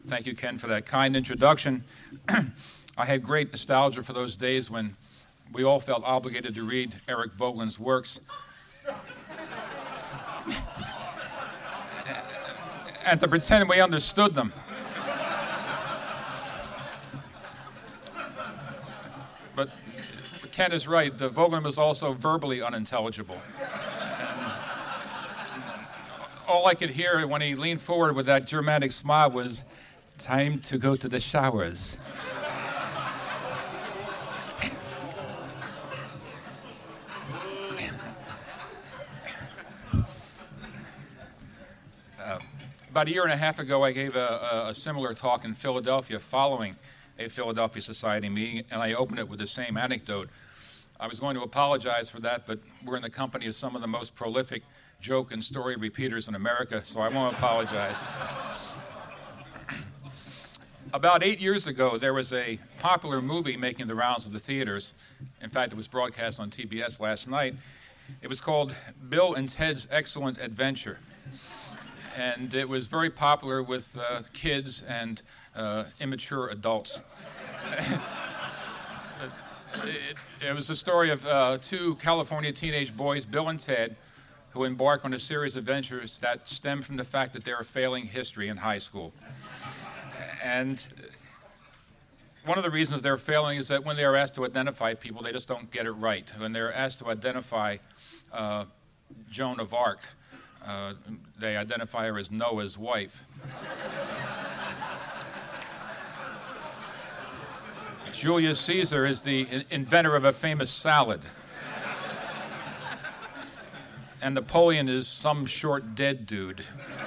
Thank you, Ken, for that kind introduction. I had great nostalgia for those days when we all felt obligated to read Eric Voegelin's works and to pretend we understood them. But Ken is right. Vogelin was also verbally unintelligible. All I could hear when he leaned forward with that Germanic smile was, "Time to go to the showers." About a year and a half ago, I gave a similar talk in Philadelphia following a Philadelphia Society meeting, and I opened it with the same anecdote. I was going to apologize for that, but we're in the company of some of the most prolific joke and story repeaters in America, so I won't apologize. About 8 years ago, there was a popular movie making the rounds of the theaters. In fact, it was broadcast on TBS last night. It was called Bill and Ted's Excellent Adventure. And it was very popular with kids and immature adults. It was the story of two California teenage boys, Bill and Ted, who embark on a series of adventures that stem from the fact that they are failing history in high school. And one of the reasons they're failing is that when they are asked to identify people, they just don't get it right. When they're asked to identify Joan of Arc, they identify her as Noah's wife. Julius Caesar is the inventor of a famous salad. And Napoleon is some short dead dude.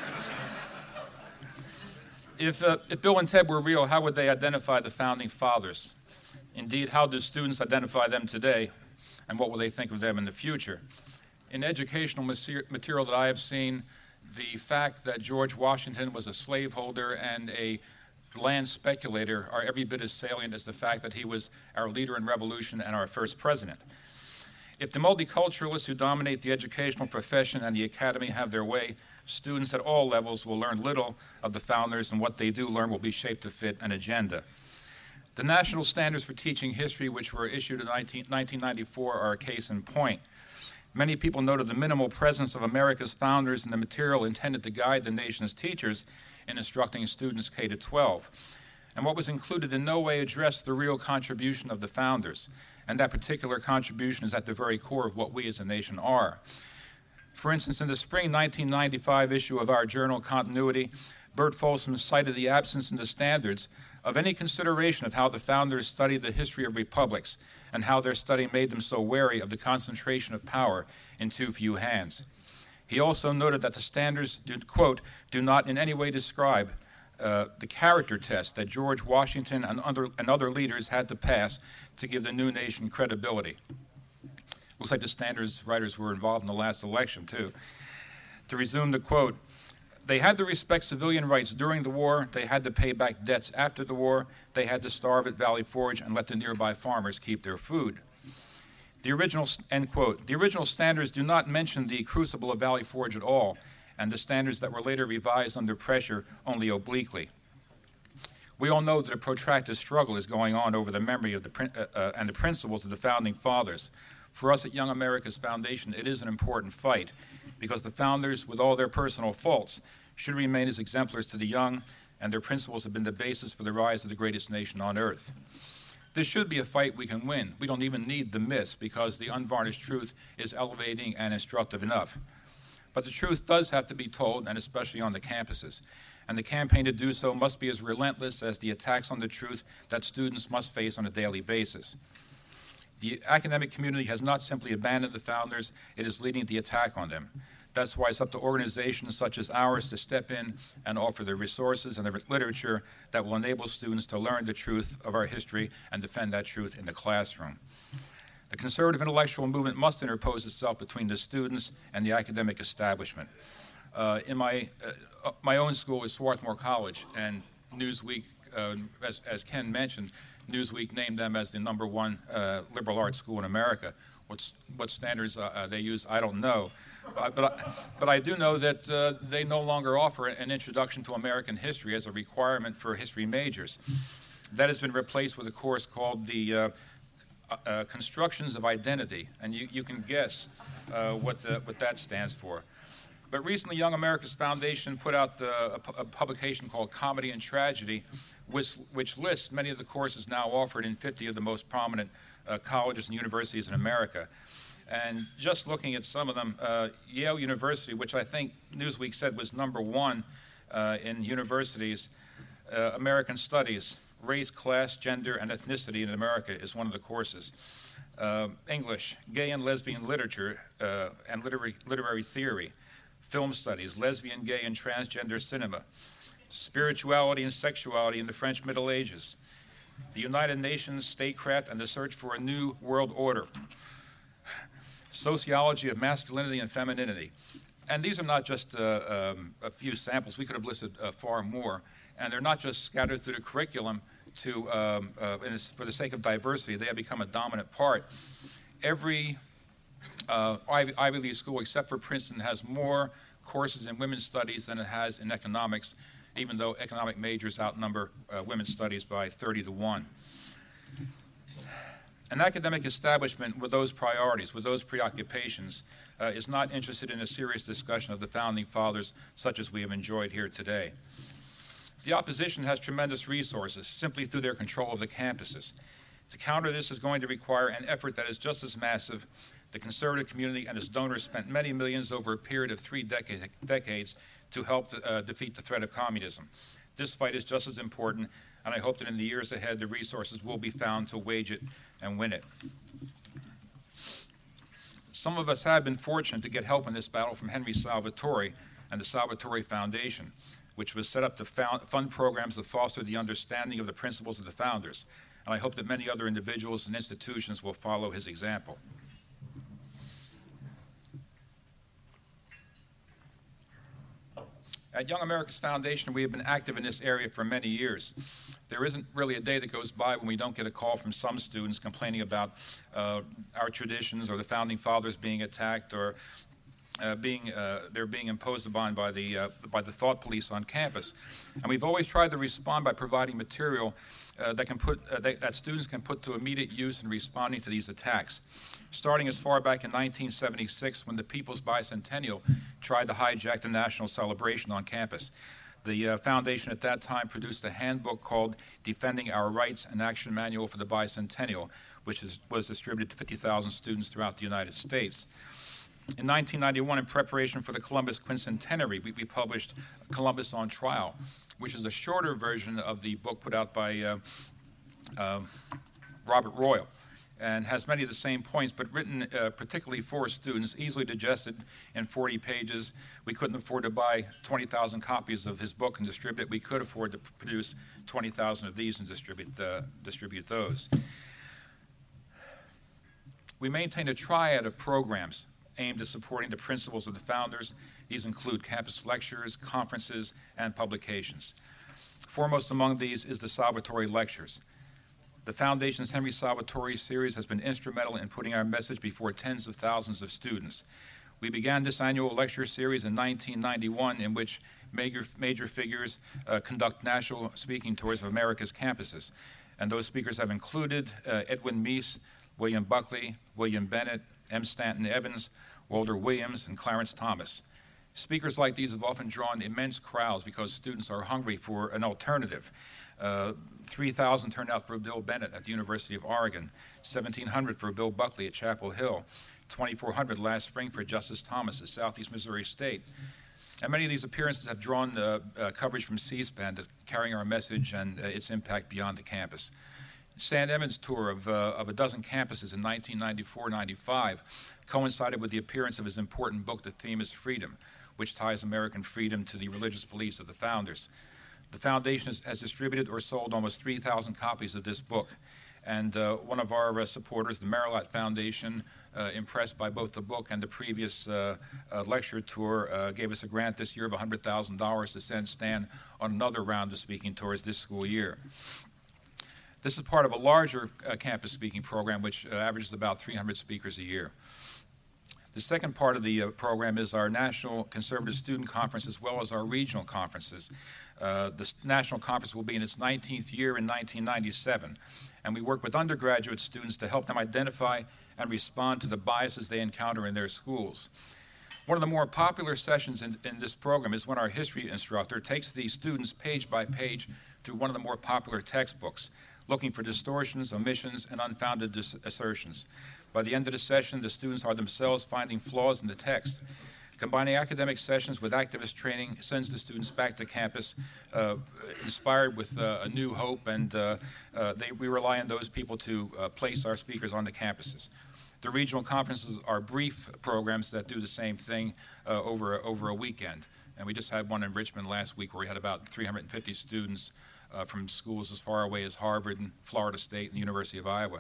If Bill and Ted were real, how would they identify the founding fathers? Indeed, how do students identify them today, and what will they think of them in the future? In educational material that I have seen, the fact that George Washington was a slaveholder and a land speculator are every bit as salient as the fact that he was our leader in revolution and our first president. If the multiculturalists who dominate the educational profession and the academy have their way, students at all levels will learn little of the founders, and what they do learn will be shaped to fit an agenda. The national standards for teaching history, which were issued in 1994, are a case in point. Many people noted the minimal presence of America's founders in the material intended to guide the nation's teachers in instructing students K to 12. And what was included in no way addressed the real contribution of the founders. And that particular contribution is at the very core of what we as a nation are. For instance, in the spring 1995 issue of our journal, Continuity, Bert Folsom cited the absence in the standards of any consideration of how the founders studied the history of republics and how their study made them so wary of the concentration of power in too few hands. He also noted that the standards, quote, do not in any way describe the character test that George Washington and other leaders had to pass to give the new nation credibility. Looks like the standards writers were involved in the last election, too. To resume the quote, they had to respect civilian rights during the war, they had to pay back debts after the war, they had to starve at Valley Forge and let the nearby farmers keep their food. The original, end quote, the original standards do not mention the crucible of Valley Forge at all, and the standards that were later revised under pressure only obliquely. We all know that a protracted struggle is going on over the memory of and the principles of the founding fathers. For us at Young America's Foundation, it is an important fight, because the founders, with all their personal faults, should remain as exemplars to the young, and their principles have been the basis for the rise of the greatest nation on earth. This should be a fight we can win. We don't even need the myths, because the unvarnished truth is elevating and instructive enough. But the truth does have to be told, and especially on the campuses. And the campaign to do so must be as relentless as the attacks on the truth that students must face on a daily basis. The academic community has not simply abandoned the founders, it is leading the attack on them. That's why it's up to organizations such as ours to step in and offer the resources and the literature that will enable students to learn the truth of our history and defend that truth in the classroom. The conservative intellectual movement must interpose itself between the students and the academic establishment. In my own school is Swarthmore College, and Newsweek, as Ken mentioned, Newsweek named them as the #1 liberal arts school in America. What standards they use, I don't know. But I do know that they no longer offer an introduction to American history as a requirement for history majors. That has been replaced with a course called the Constructions of Identity, and you can guess what that stands for. But recently, Young America's Foundation put out a publication called Comedy and Tragedy, which lists many of the courses now offered in 50 of the most prominent colleges and universities in America. And just looking at some of them, Yale University, which I think Newsweek said was #1 in universities, American Studies, Race, Class, Gender, and Ethnicity in America is one of the courses. English, Gay and Lesbian Literature and Literary Theory, Film Studies, Lesbian, Gay, and Transgender Cinema, Spirituality and Sexuality in the French Middle Ages, the United Nations, Statecraft, and the Search for a New World Order, Sociology of Masculinity and Femininity. And these are not just a few samples. We could have listed far more. And they're not just scattered through the curriculum for the sake of diversity. They have become a dominant part. Every Ivy League school, except for Princeton, has more courses in women's studies than it has in economics, even though economic majors outnumber women's studies by 30-1. An academic establishment with those priorities, with those preoccupations, is not interested in a serious discussion of the Founding Fathers such as we have enjoyed here today. The opposition has tremendous resources simply through their control of the campuses. To counter this is going to require an effort that is just as massive. The conservative community and its donors spent many millions over a period of 3 decades to help defeat the threat of communism. This fight is just as important, and I hope that in the years ahead the resources will be found to wage it and win it. Some of us have been fortunate to get help in this battle from Henry Salvatori and the Salvatori Foundation, which was set up to fund programs that foster the understanding of the principles of the founders. And I hope that many other individuals and institutions will follow his example. At Young America's Foundation, we have been active in this area for many years. There isn't really a day that goes by when we don't get a call from some students complaining about our traditions or the Founding Fathers being attacked or they're being imposed upon by the thought police on campus. And we've always tried to respond by providing material that students can put to immediate use in responding to these attacks. Starting as far back in 1976 when the People's Bicentennial tried to hijack the national celebration on campus. The foundation at that time produced a handbook called Defending Our Rights, an action manual for the Bicentennial, which was distributed to 50,000 students throughout the United States. In 1991, in preparation for the Columbus Quincentenary, we published Columbus on Trial, which is a shorter version of the book put out by Robert Royal, and has many of the same points, but written particularly for students, easily digested in 40 pages. We couldn't afford to buy 20,000 copies of his book and distribute it. We could afford to produce 20,000 of these and distribute those. We maintain a triad of programs aimed at supporting the principles of the founders. These include campus lectures, conferences, and publications. Foremost among these is the Salvatori Lectures. The Foundation's Henry Salvatori series has been instrumental in putting our message before tens of thousands of students. We began this annual lecture series in 1991, in which major figures conduct national speaking tours of America's campuses. And those speakers have included Edwin Meese, William Buckley, William Bennett, M. Stanton Evans, Walter Williams, and Clarence Thomas. Speakers like these have often drawn immense crowds because students are hungry for an alternative. 3,000 turned out for Bill Bennett at the University of Oregon, 1,700 for Bill Buckley at Chapel Hill, 2,400 last spring for Justice Thomas at Southeast Missouri State. And many of these appearances have drawn coverage from C-SPAN carrying our message and its impact beyond the campus. Stan Evans' tour of a dozen campuses in 1994-95 coincided with the appearance of his important book, The Theme is Freedom, which ties American freedom to the religious beliefs of the founders. The foundation has distributed or sold almost 3,000 copies of this book. And one of our supporters, the Marilat Foundation, impressed by both the book and the previous lecture tour, gave us a grant this year of $100,000 to send Stan on another round of speaking tours this school year. This is part of a larger campus speaking program, which averages about 300 speakers a year. The second part of the program is our National Conservative Student Conference as well as our regional conferences. The National Conference will be in its 19th year in 1997, and we work with undergraduate students to help them identify and respond to the biases they encounter in their schools. One of the more popular sessions in this program is when our history instructor takes the students page by page through one of the more popular textbooks, looking for distortions, omissions, and unfounded assertions. By the end of the session, the students are themselves finding flaws in the text. Combining academic sessions with activist training sends the students back to campus inspired with a new hope, and we rely on those people to place our speakers on the campuses. The regional conferences are brief programs that do the same thing over a weekend. And we just had one in Richmond last week where we had about 350 students from schools as far away as Harvard and Florida State and the University of Iowa.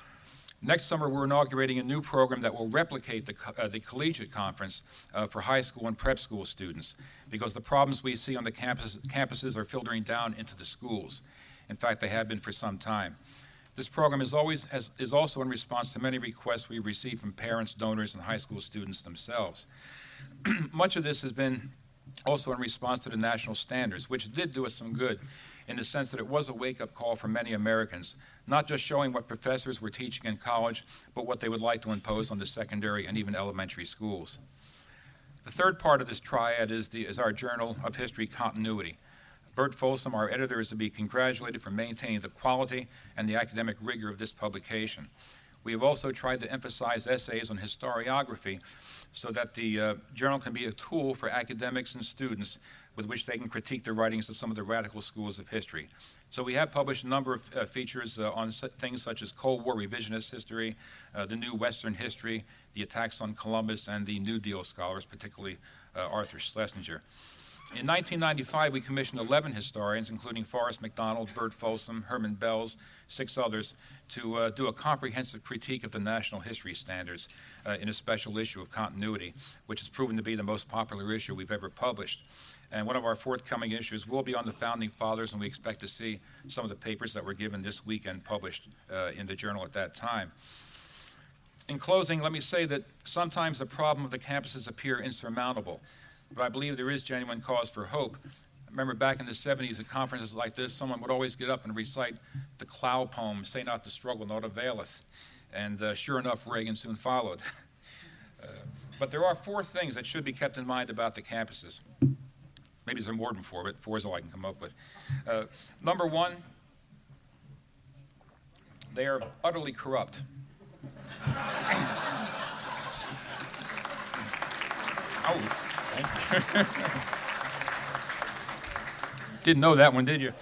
Next summer, we're inaugurating a new program that will replicate the collegiate conference for high school and prep school students, because the problems we see on the campuses are filtering down into the schools. In fact, they have been for some time. This program is also in response to many requests we receive from parents, donors, and high school students themselves. Much of this has been also in response to the national standards, which did do us some good in the sense that it was a wake-up call for many Americans, not just showing what professors were teaching in college, but what they would like to impose on the secondary and even elementary schools. The third part of this triad is our Journal of History Continuity. Bert Folsom, our editor, is to be congratulated for maintaining the quality and the academic rigor of this publication. We have also tried to emphasize essays on historiography so that the journal can be a tool for academics and students with which they can critique the writings of some of the radical schools of history. So we have published a number of features on things such as Cold War revisionist history, the new Western history, the attacks on Columbus, and the New Deal scholars, particularly Arthur Schlesinger. In 1995, we commissioned 11 historians, including Forrest McDonald, Bert Folsom, Herman Bells, 6 others, to do a comprehensive critique of the national history standards in a special issue of Continuity, which has proven to be the most popular issue we've ever published. And one of our forthcoming issues will be on the Founding Fathers, and we expect to see some of the papers that were given this weekend published in the journal at that time. In closing, let me say that sometimes the problem of the campuses appear insurmountable, but I believe there is genuine cause for hope. I remember back in the 70s at conferences like this, someone would always get up and recite the Clow poem, "Say not the struggle, not availeth." And sure enough, Reagan soon followed. But there are 4 things that should be kept in mind about the campuses. Maybe there are more than 4, but 4 is all I can come up with. Number 1, they are utterly corrupt. Oh. Didn't know that one, did you?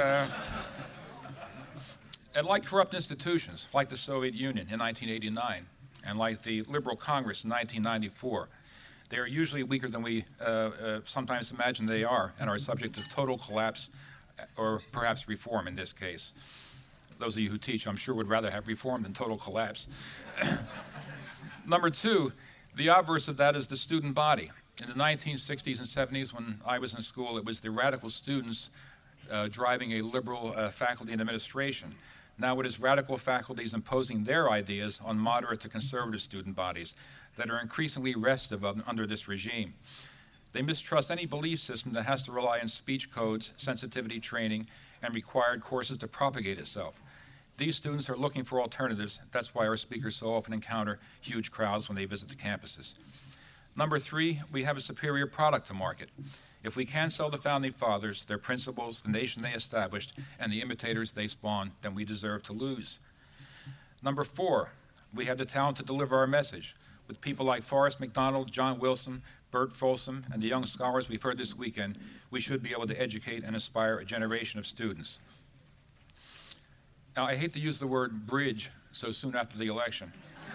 And like corrupt institutions, like the Soviet Union in 1989, and like the Liberal Congress in 1994, they are usually weaker than we sometimes imagine they are, and are subject to total collapse or perhaps reform in this case. Those of you who teach, I'm sure, would rather have reform than total collapse. Number 2, the obverse of that is the student body. In the 1960s and 70s, when I was in school, it was the radical students driving a liberal faculty and administration. Now it is radical faculties imposing their ideas on moderate to conservative student bodies that are increasingly restive under this regime. They mistrust any belief system that has to rely on speech codes, sensitivity training, and required courses to propagate itself. These students are looking for alternatives. That's why our speakers so often encounter huge crowds when they visit the campuses. Number 3, we have a superior product to market. If we can sell the Founding Fathers, their principles, the nation they established, and the imitators they spawned, then we deserve to lose. Number 4, we have the talent to deliver our message. With people like Forrest McDonald, John Wilson, Bert Folsom, and the young scholars we've heard this weekend, we should be able to educate and inspire a generation of students. Now, I hate to use the word bridge so soon after the election.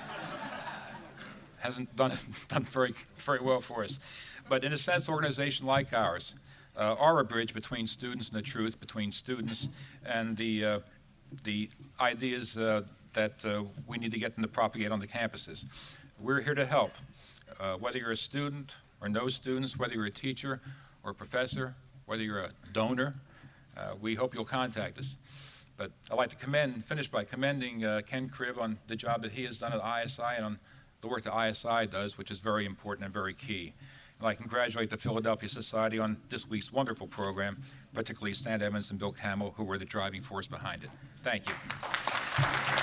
Hasn't done very, very well for us. But in a sense, organizations like ours are a bridge between students and the truth, between students and the ideas that we need to get them to propagate on the campuses. We're here to help. Whether you're a student or no students, whether you're a teacher or a professor, whether you're a donor, we hope you'll contact us. But I'd like to finish by commending Ken Cribb on the job that he has done at ISI and on the work that ISI does, which is very important and very key. And I congratulate the Philadelphia Society on this week's wonderful program, particularly Stan Evans and Bill Camel, who were the driving force behind it. Thank you.